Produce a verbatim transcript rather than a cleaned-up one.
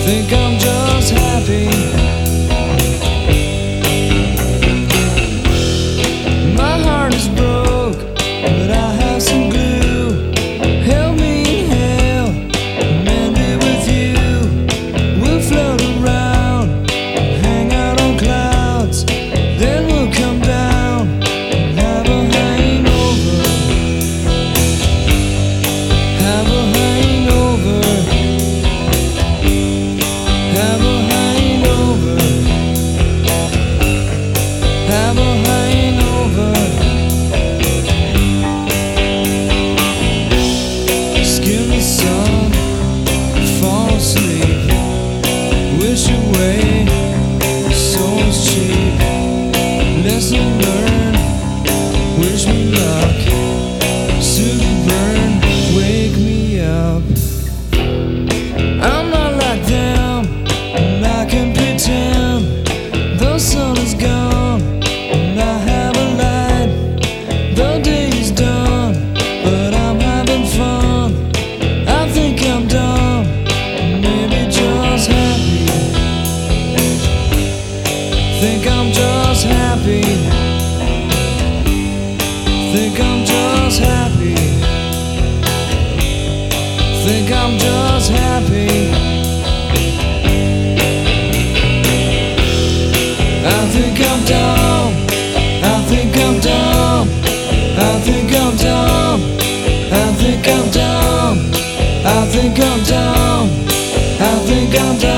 Think I'm just happy. My heart is broke, but I have some glue. Help me in hell, mend it with you. We'll float around, hang out on clouds, then we'll come down and have a hangover. Have a hangover. Have a hangover. Have a hangover. Skim the sun, fall asleep. Wish away, soul's cheap. Lesson learned, wish me luck. Super burn, wake me up. I'm not like them, and I can pretend. The sun is gone, and I have a light. The day is done, but I'm having fun. I think I'm dumb, maybe just happy. Think I'm just happy. Think I'm just happy. Think I'm just happy. I think I'm dumb. I think I'm dumb. I think I'm dumb. I think I'm dumb. I think I'm dumb. I think I'm dumb.